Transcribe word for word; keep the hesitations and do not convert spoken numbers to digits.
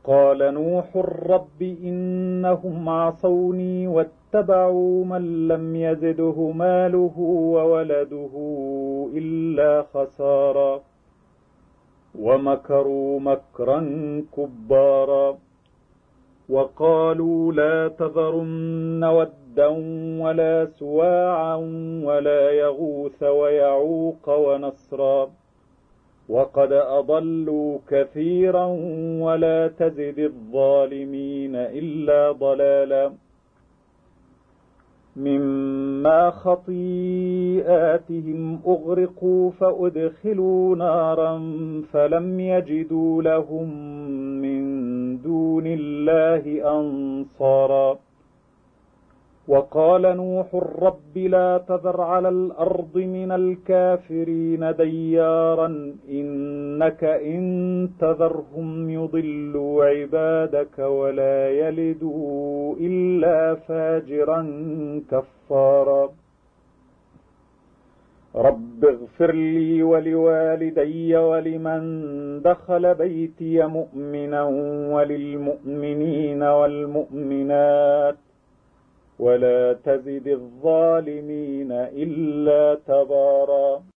قال نوح رب إنهم عصوني واتبعوا من لم يزده ماله وولده إلا خسارا ومكروا مكرا كبارا وقالوا لا تذرن ودا ولا سواعا ولا يغوث ويعوق ونسرا وقد أضلوا كثيرا ولا تزد الظالمين إلا ضلالا مما خطيئاتهم أغرقوا فأدخلوا نارا فلم يجدوا لهم من دون الله أنصارا وقال نوح رب لا تذر على الأرض من الكافرين ديارا إنك إن تذرهم يضلوا عبادك ولا يلدوا إلا فاجرا كفارا رب اغفر لي ولوالدي ولمن دخل بيتي مؤمنا وللمؤمنين والمؤمنات ولا تزد الظالمين إلا تبارا.